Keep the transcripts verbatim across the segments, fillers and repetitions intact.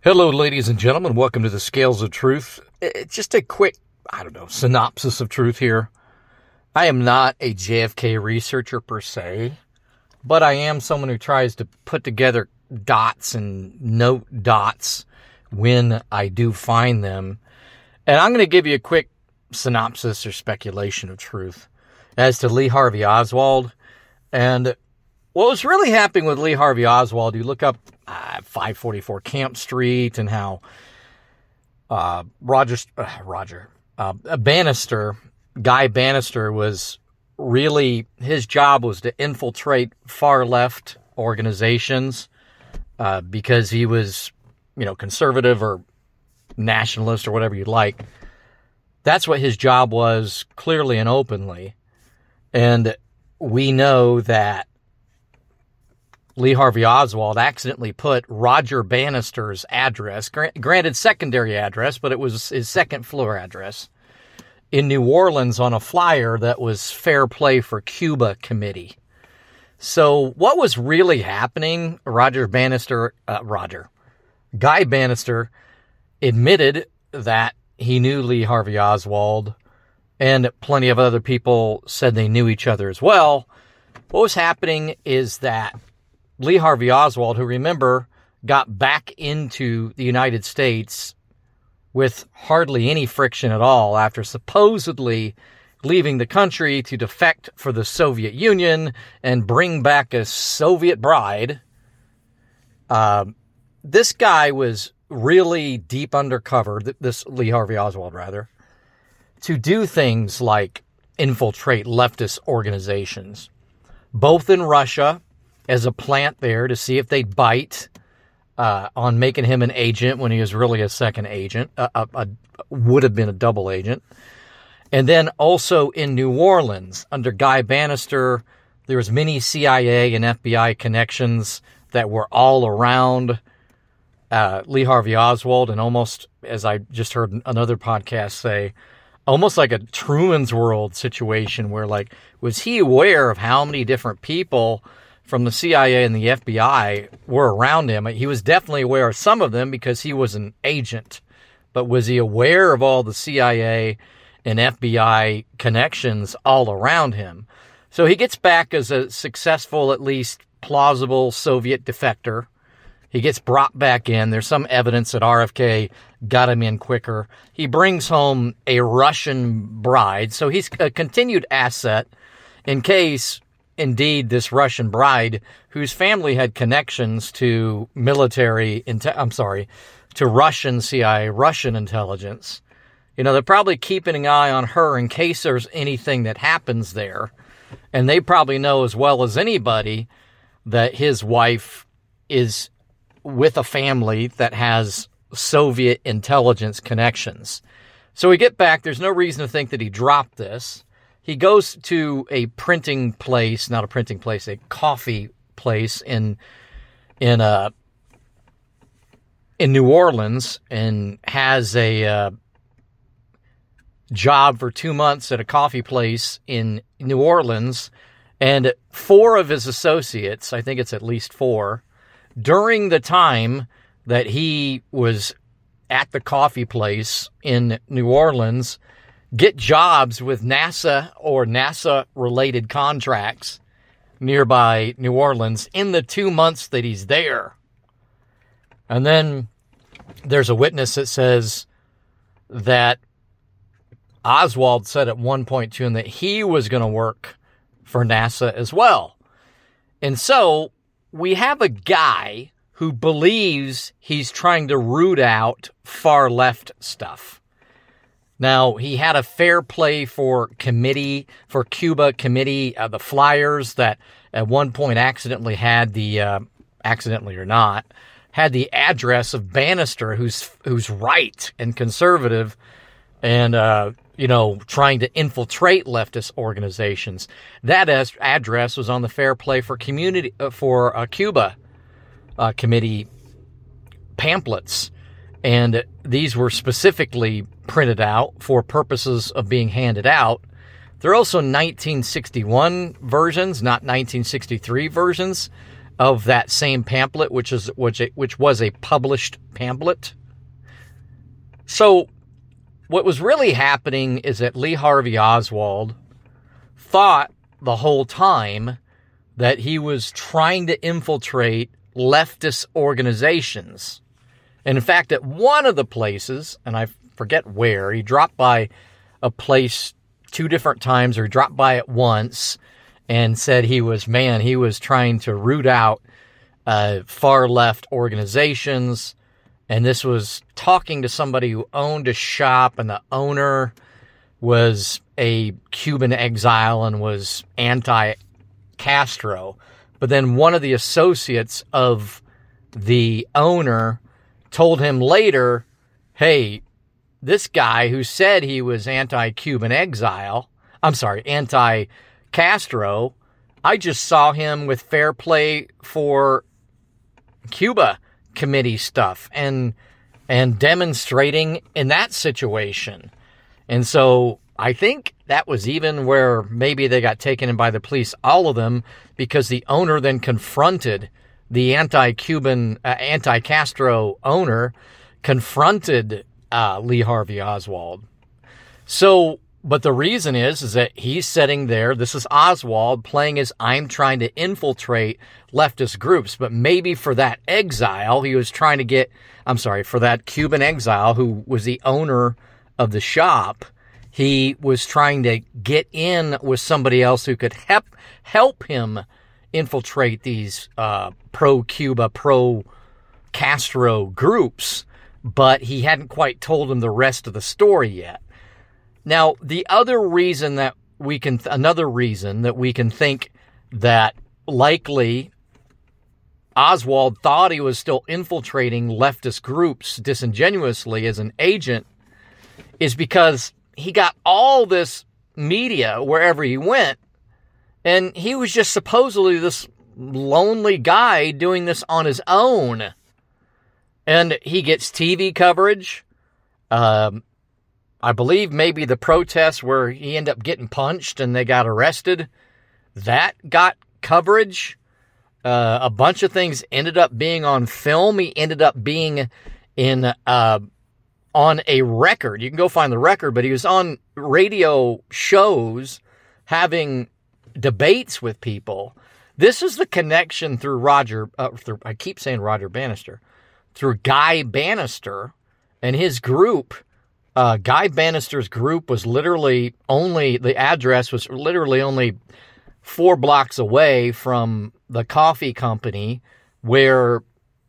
Hello, ladies and gentlemen. Welcome to the Scales of Truth. It's just a quick, I don't know, synopsis of truth here. I am not a J F K researcher per se, but I am someone who tries to put together dots and note dots when I do find them. And I'm going to give you a quick synopsis or speculation of truth as to Lee Harvey Oswald. And what was really happening with Lee Harvey Oswald, you look up uh, five forty-four Camp Street and how uh, Roger, uh, Roger uh, Bannister, Guy Bannister was really, his job was to infiltrate far left organizations uh, because he was, you know, conservative or nationalist or whatever you like. That's what his job was, clearly and openly. And we know that Lee Harvey Oswald accidentally put Roger Bannister's address, granted secondary address, but it was his second floor address, in New Orleans on a flyer that was Fair Play for Cuba committee. So what was really happening, Roger Bannister, uh, Roger, Guy Bannister admitted that he knew Lee Harvey Oswald, and plenty of other people said they knew each other as well. What was happening is that Lee Harvey Oswald, who, remember, got back into the United States with hardly any friction at all after supposedly leaving the country to defect for the Soviet Union and bring back a Soviet bride. Uh, this guy was really deep undercover, this Lee Harvey Oswald, rather, to do things like infiltrate leftist organizations, both in Russia, as a plant there to see if they'd bite uh, on making him an agent when he was really a second agent, a, a, a, would have been a double agent. And then also in New Orleans, under Guy Bannister, there was many C I A and F B I connections that were all around uh, Lee Harvey Oswald, and almost, as I just heard another podcast say, almost like a Truman's World situation where, like, was he aware of how many different people from the C I A and the F B I were around him? He was definitely aware of some of them because he was an agent. But was he aware of all the C I A and F B I connections all around him? So he gets back as a successful, at least plausible Soviet defector. He gets brought back in. There's some evidence that R F K got him in quicker. He brings home a Russian bride. So he's a continued asset in case, indeed, this Russian bride, whose family had connections to military, inte- I'm sorry, to Russian C I A, Russian intelligence. You know, they're probably keeping an eye on her in case there's anything that happens there. And they probably know as well as anybody that his wife is with a family that has Soviet intelligence connections. So we get back. There's no reason to think that he dropped this. He goes to a printing place, not a printing place, a coffee place in in uh, in New Orleans, and has a uh, job for two months at a coffee place in New Orleans. And four of his associates, I think it's at least four, during the time that he was at the coffee place in New Orleans, get jobs with NASA or NASA-related contracts nearby New Orleans in the two months that he's there. And then there's a witness that says that Oswald said at one point to him that he was going to work for NASA as well. And so we have a guy who believes he's trying to root out far left stuff. Now, he had a Fair Play for committee, for Cuba committee, uh, the flyers that at one point accidentally had the, uh, accidentally or not, had the address of Bannister, who's who's right and conservative, and, uh, you know, trying to infiltrate leftist organizations. That as- address was on the Fair Play for community, uh, for uh, Cuba uh, committee pamphlets. And these were specifically printed out for purposes of being handed out. There are also nineteen sixty-one versions, not nineteen sixty-three versions, of that same pamphlet, which is which which was a published pamphlet. So what was really happening is that Lee Harvey Oswald thought the whole time that he was trying to infiltrate leftist organizations. And in fact, at one of the places, and I forget where, he dropped by a place two different times, or he dropped by it once, and said he was, man, he was trying to root out uh, far left organizations. And this was talking to somebody who owned a shop, and the owner was a Cuban exile and was anti-Castro. But then one of the associates of the owner told him later, hey, this guy who said he was anti-Cuban exile, I'm sorry, anti-Castro, I just saw him with Fair Play for Cuba committee stuff and and demonstrating in that situation. And so I think that was even where maybe they got taken in by the police, all of them, because the owner then confronted the anti-Cuban, uh, anti-Castro owner, confronted uh, Lee Harvey Oswald. So, but the reason is, is that he's sitting there, this is Oswald playing as I'm trying to infiltrate leftist groups, but maybe for that exile, he was trying to get, I'm sorry, for that Cuban exile who was the owner of the shop, he was trying to get in with somebody else who could help, help him infiltrate these uh, pro-Cuba, pro-Castro groups, but he hadn't quite told him the rest of the story yet. Now, the other reason that we can, th- another reason that we can think that likely Oswald thought he was still infiltrating leftist groups disingenuously as an agent is because he got all this media wherever he went, and he was just supposedly this lonely guy doing this on his own. And he gets T V coverage. Um, I believe maybe the protests where he ended up getting punched and they got arrested, that got coverage. Uh, a bunch of things ended up being on film. He ended up being in uh, on a record. You can go find the record, but he was on radio shows having debates with people. This is the connection through Roger, uh, through, I keep saying Roger Bannister, through Guy Bannister and his group. Uh, Guy Bannister's group was literally only, the address was literally only four blocks away from the coffee company where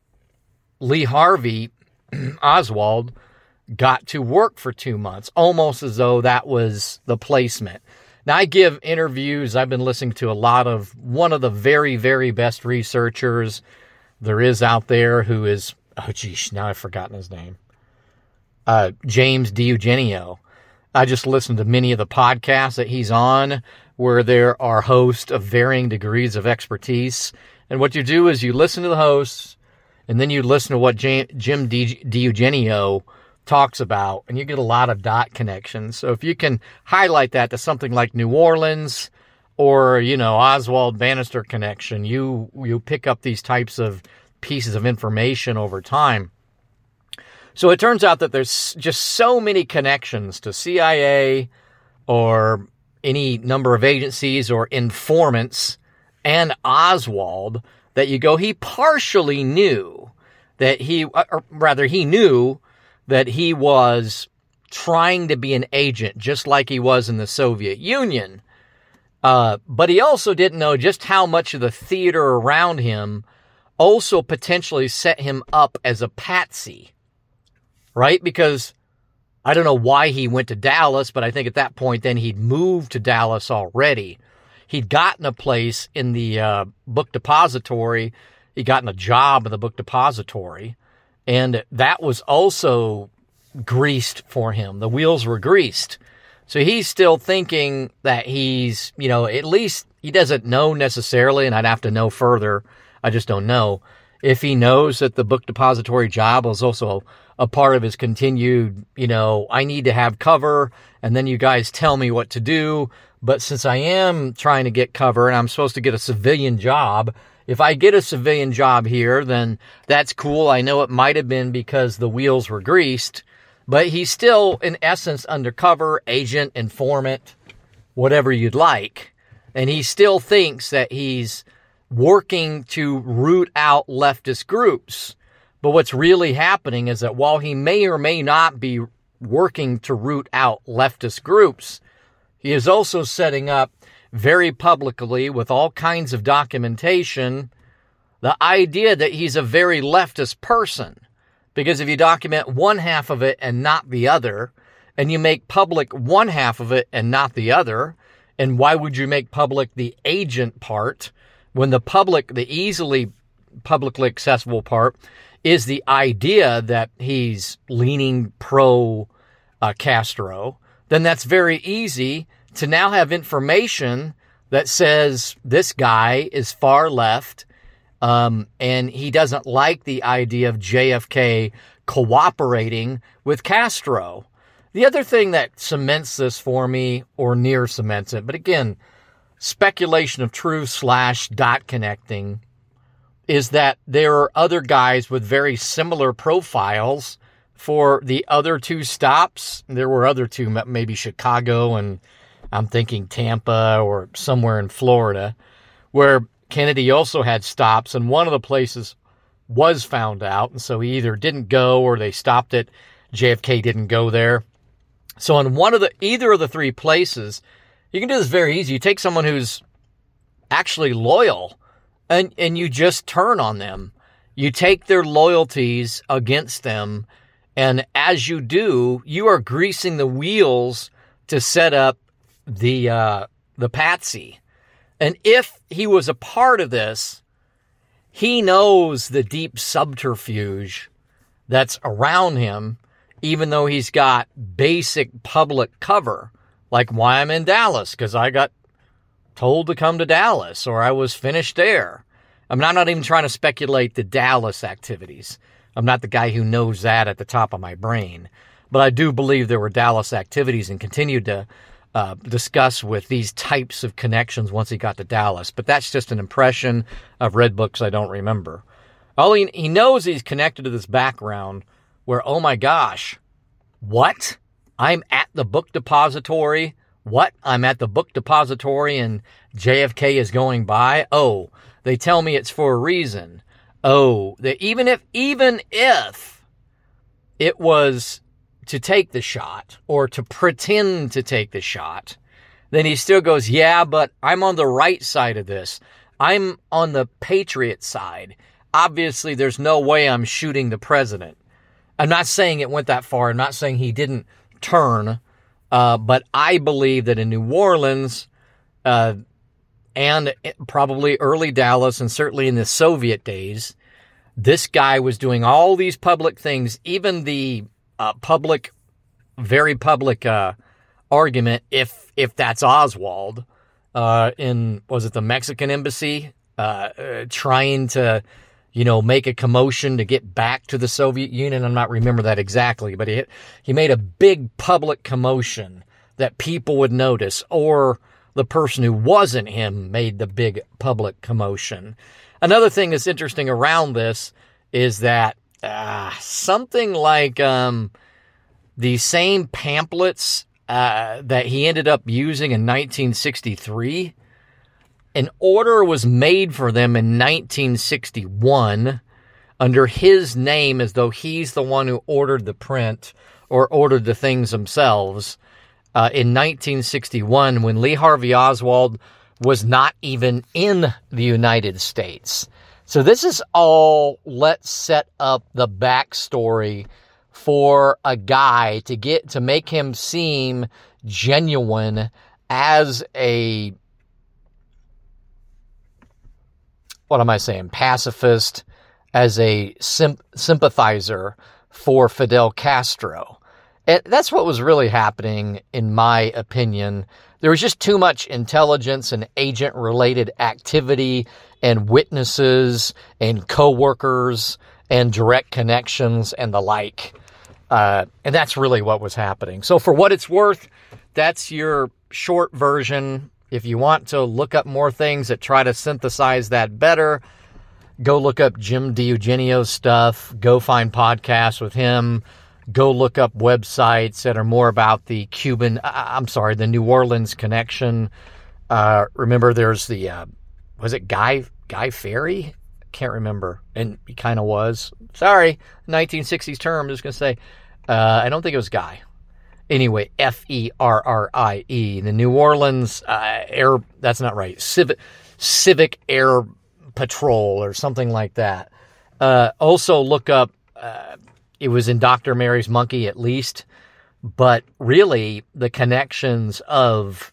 Lee Harvey Oswald got to work for two months, almost as though that was the placement. Now, I give interviews. I've been listening to a lot of one of the very, very best researchers there is out there who is, oh, geez, now I've forgotten his name. Uh, James DiEugenio. I just listened to many of the podcasts that he's on where there are hosts of varying degrees of expertise. And what you do is you listen to the hosts and then you listen to what Jim DiEugenio talks about, and you get a lot of dot connections. So if you can highlight that to something like New Orleans or, you know, Oswald Bannister connection, you you pick up these types of pieces of information over time. So it turns out that there's just so many connections to C I A or any number of agencies or informants and Oswald that you go, he partially knew that he, or rather he knew that he was trying to be an agent, just like he was in the Soviet Union. Uh, but he also didn't know just how much of the theater around him also potentially set him up as a patsy, right? Because I don't know why he went to Dallas, but I think at that point then he'd moved to Dallas already. He'd gotten a place in the uh, book depository. He'd gotten a job in the book depository. And that was also greased for him. The wheels were greased. So he's still thinking that he's, you know, at least he doesn't know necessarily, and I'd have to know further. I just don't know if he knows that the book depository job was also a part of his continued, you know, I need to have cover, and then you guys tell me what to do. But since I am trying to get cover and I'm supposed to get a civilian job If I get a civilian job here, then that's cool. I know it might have been because the wheels were greased, but he's still, in essence, undercover, agent, informant, whatever you'd like. And he still thinks that he's working to root out leftist groups. But what's really happening is that while he may or may not be working to root out leftist groups, he is also setting up very publicly with all kinds of documentation the idea that he's a very leftist person. Because if you document one half of it and not the other, and you make public one half of it and not the other, and why would you make public the agent part when the public, the easily publicly accessible part, is the idea that he's leaning pro uh, Castro? Then that's very easy to now have information that says this guy is far left, um, and he doesn't like the idea of J F K cooperating with Castro. The other thing that cements this for me, or near cements it, but again, speculation of truth slash dot connecting, is that there are other guys with very similar profiles for the other two stops. There were other two, maybe Chicago and I'm thinking Tampa or somewhere in Florida, where Kennedy also had stops, and one of the places was found out, and so he either didn't go or they stopped it. J F K didn't go there. So in one of the either of the three places, you can do this very easy. You take someone who's actually loyal, and and you just turn on them. You take their loyalties against them, and as you do, you are greasing the wheels to set up the uh, the patsy. And if he was a part of this, he knows the deep subterfuge that's around him, even though he's got basic public cover, like why I'm in Dallas, because I got told to come to Dallas, or I was finished there. I'm not, not even trying to speculate the Dallas activities. I'm not the guy who knows that at the top of my brain. But I do believe there were Dallas activities and continued to uh, discuss with these types of connections once he got to Dallas. But that's just an impression. I've read books I don't remember. All he, he knows he's connected to this background where, oh my gosh, what? I'm at the book depository. What? I'm at the book depository and J F K is going by. Oh, they tell me it's for a reason. Oh, that even if, even if it was to take the shot or to pretend to take the shot, then he still goes, yeah, but I'm on the right side of this. I'm on the patriot side. Obviously, there's no way I'm shooting the president. I'm not saying it went that far. I'm not saying he didn't turn. Uh, but I believe that in New Orleans, uh, and probably early Dallas, and certainly in the Soviet days, this guy was doing all these public things, even the uh, public, very public uh, argument, if if that's Oswald, uh, in, was it the Mexican embassy, uh, uh, trying to, you know, make a commotion to get back to the Soviet Union. I'm not remember that exactly, but he, he made a big public commotion that people would notice, or the person who wasn't him made the big public commotion. Another thing that's interesting around this is that uh, something like um, the same pamphlets uh, that he ended up using in nineteen sixty-three, an order was made for them in nineteen sixty-one under his name, as though he's the one who ordered the print or ordered the things themselves. Uh, in nineteen sixty-one, when Lee Harvey Oswald was not even in the United States. So this is all, let's set up the backstory for a guy to get, to make him seem genuine as a, what am I saying, pacifist, as a sim- sympathizer for Fidel Castro. And that's what was really happening, in my opinion. There was just too much intelligence and agent-related activity and witnesses and co-workers and direct connections and the like. Uh, and that's really what was happening. So for what it's worth, that's your short version If you want to look up more things that try to synthesize that better, go look up Jim DiEugenio's stuff. Go find podcasts with him. Go look up websites that are more about the Cuban, I'm sorry, the New Orleans connection. Uh, remember, there's the, uh, was it Guy Guy Ferry? Can't remember. And he kind of was. Sorry, nineteen sixties term, I'm just going to say. Uh, I don't think it was Guy. Anyway, F E R R I E. The New Orleans uh, Air, that's not right, Civic, Civic Air Patrol or something like that. Uh, also look up, uh, it was in Doctor Mary's Monkey at least, but really the connections of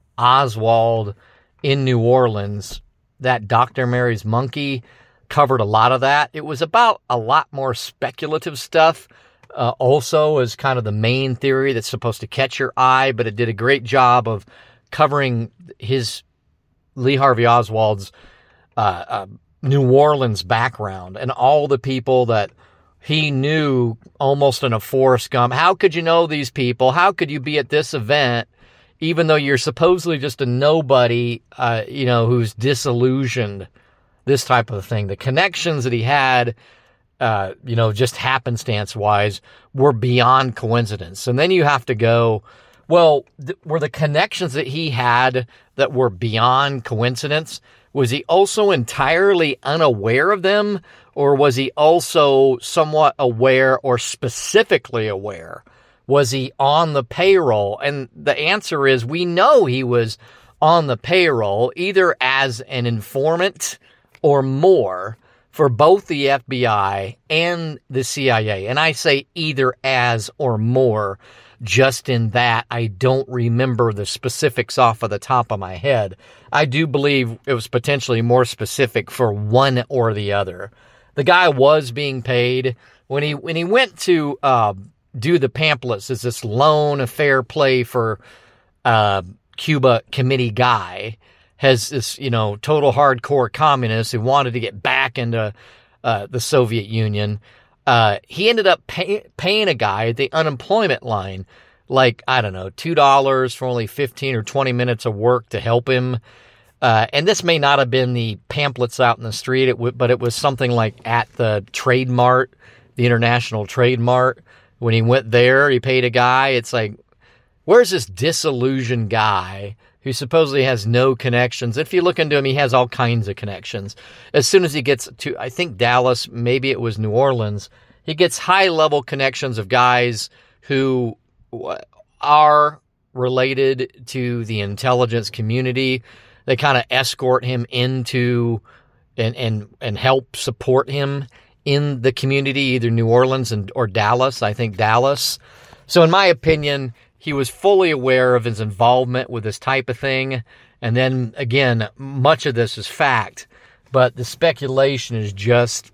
Oswald in New Orleans, that Doctor Mary's Monkey covered a lot of that. It was about a lot more speculative stuff, uh, also as kind of the main theory that's supposed to catch your eye, but it did a great job of covering his, Lee Harvey Oswald's uh, uh, New Orleans background and all the people that he knew almost in a Forrest Gump. How could you know these people? How could you be at this event, even though you're supposedly just a nobody, uh, you know, who's disillusioned, this type of thing. The connections that he had, uh, you know, just happenstance-wise, were beyond coincidence. And then you have to go, well, th- were the connections that he had that were beyond coincidence, was he also entirely unaware of them? Or was he also somewhat aware or specifically aware? Was he on the payroll? And the answer is we know he was on the payroll, either as an informant or more, for both the F B I and the C I A. And I say either as or more, just in that I don't remember the specifics off of the top of my head. I do believe it was potentially more specific for one or the other. The guy was being paid when he when he went to uh, do the pamphlets as this lone fair play for uh, Cuba committee guy, has this, you know, total hardcore communist who wanted to get back into uh, the Soviet Union. Uh, he ended up pay, paying a guy at the unemployment line, like, I don't know, two dollars for only fifteen or twenty minutes of work to help him. Uh, and this may not have been the pamphlets out in the street, it w- but it was something like at the Trade Mart, the International Trade Mart. When he went there, he paid a guy. It's like, where's this disillusioned guy who supposedly has no connections? If you look into him, he has all kinds of connections. As soon as he gets to, I think, Dallas, maybe it was New Orleans, he gets high-level connections of guys who are related to the intelligence community. They kind of escort him into and, and, and help support him in the community, either New Orleans and, or Dallas. I think Dallas. So in my opinion, he was fully aware of his involvement with this type of thing. And then, again, much of this is fact, but the speculation is just,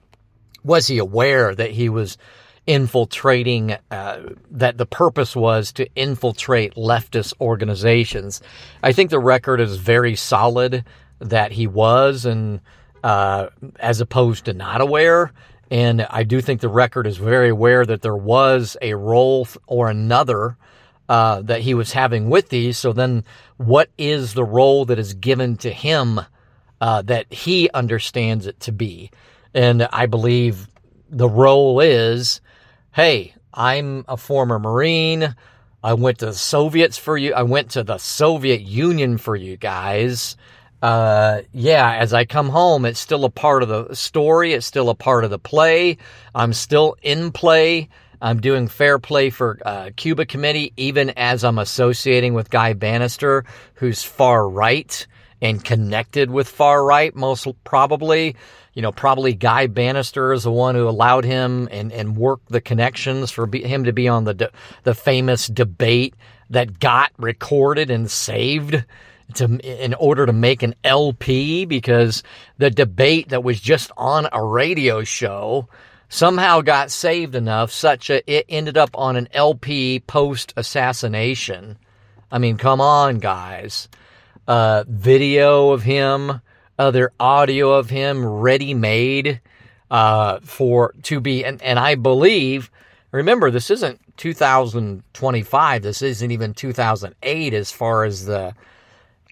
was he aware that he was infiltrating, uh, that the purpose was to infiltrate leftist organizations? I think the record is very solid that he was, and uh, as opposed to not aware. And I do think the record is very aware that there was a role or another uh, that he was having with these. So then what is the role that is given to him uh, that he understands it to be? And I believe the role is, hey, I'm a former Marine. I went to the Soviets for you. I went to the Soviet Union for you guys. Uh, yeah, as I come home, it's still a part of the story. It's still a part of the play. I'm still in play. I'm doing fair play for uh, Cuba Committee, even as I'm associating with Guy Bannister, who's far right and connected with far right, most probably. You know, probably Guy Bannister is the one who allowed him and, and worked the connections for be, him to be on the de, the famous debate that got recorded and saved to in order to make an L P, because the debate that was just on a radio show somehow got saved enough such that it ended up on an L P post-assassination. I mean, come on, guys. Uh, video of him, other audio of him ready-made uh, for to be, and, and I believe, remember, this isn't two thousand twenty-five, this isn't even two thousand eight as far as the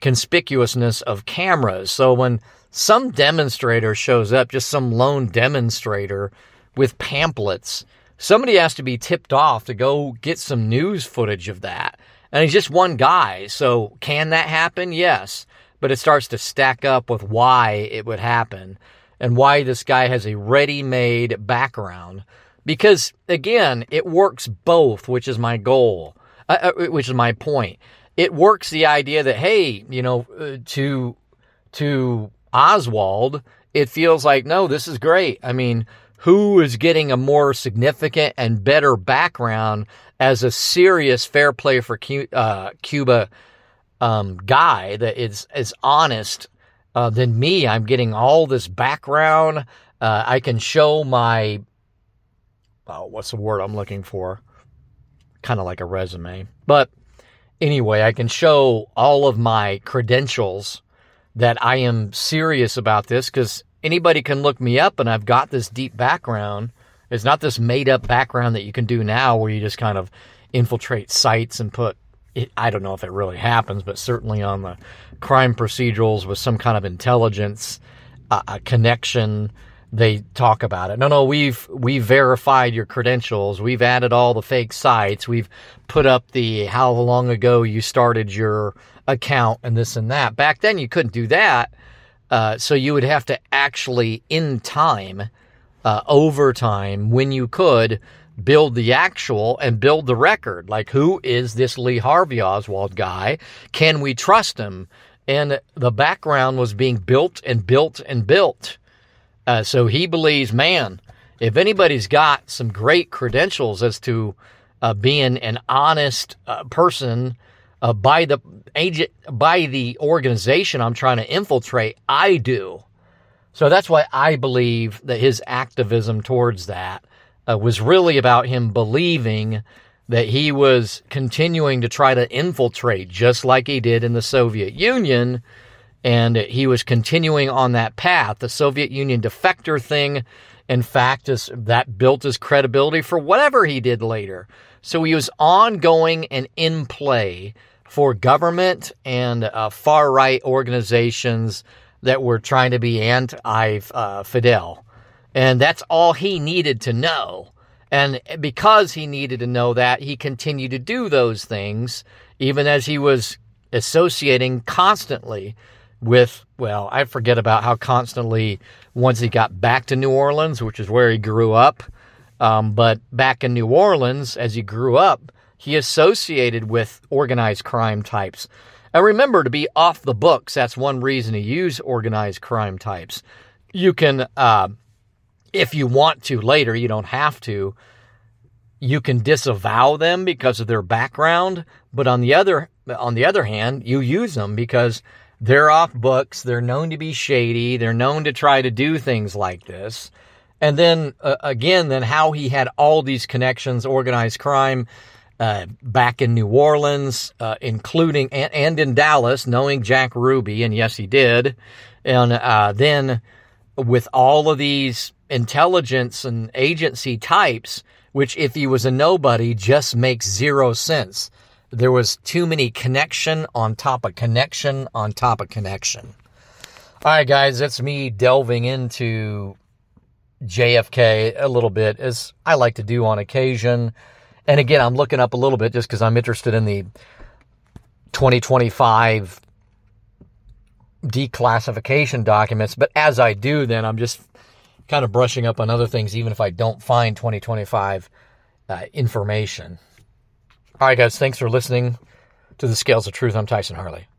conspicuousness of cameras. So when some demonstrator shows up, just some lone demonstrator with pamphlets, somebody has to be tipped off to go get some news footage of that. And he's just one guy. So can that happen? Yes. But it starts to stack up with why it would happen and why this guy has a ready-made background. Because, again, it works both, which is my goal, uh, which is my point. It works the idea that, hey, you know, uh, to to Oswald, it feels like, no, this is great. I mean, who is getting a more significant and better background as a serious fair play for Cu- uh, Cuba um, guy that is, is honest uh, than me? I'm getting all this background. Uh, I can show my... Oh, what's the word I'm looking for? Kind of like a resume. But anyway, I can show all of my credentials that I am serious about this, because anybody can look me up and I've got this deep background. It's not this made up background that you can do now where you just kind of infiltrate sites and put, it, I don't know if it really happens, but certainly on the crime procedurals with some kind of intelligence, uh, a connection, they talk about it. No, no, we've we've verified your credentials. We've added all the fake sites. We've put up the how long ago you started your account and this and that. Back then, you couldn't do that. Uh, so you would have to actually, in time, uh, over time, when you could, build the actual and build the record. Like, who is this Lee Harvey Oswald guy? Can we trust him? And the background was being built and built and built. Uh, so he believes, man, if anybody's got some great credentials as to uh, being an honest uh, person uh, by the agent, by the organization I'm trying to infiltrate, I do. So that's why I believe that his activism towards that uh, was really about him believing that he was continuing to try to infiltrate just like he did in the Soviet Union. And he was continuing on that path. The Soviet Union defector thing, in fact, is, that built his credibility for whatever he did later. So he was ongoing and in play for government and uh, far-right organizations that were trying to be anti-Fidel. Uh, and that's all he needed to know. And because he needed to know that, he continued to do those things, even as he was associating constantly with, well, I forget about how constantly once he got back to New Orleans, which is where he grew up. Um, but back in New Orleans, as he grew up, he associated with organized crime types. And remember, to be off the books, that's one reason to use organized crime types. You can, uh, if you want to later, you don't have to, you can disavow them because of their background. But on the other, on the other hand, you use them because they're off books, they're known to be shady, they're known to try to do things like this. And then, uh, again, then how he had all these connections, organized crime, uh, back in New Orleans, uh, including, and, and in Dallas, knowing Jack Ruby, and yes, he did. And uh, then with all of these intelligence and agency types, which if he was a nobody, just makes zero sense. There was too many connection on top of connection on top of connection. All right, guys, that's me delving into J F K a little bit, as I like to do on occasion. And again, I'm looking up a little bit just because I'm interested in the twenty twenty-five declassification documents. But as I do, then I'm just kind of brushing up on other things, even if I don't find twenty twenty-five uh, information. All right, guys, thanks for listening to the Scales of Truth. I'm Tyson Harley.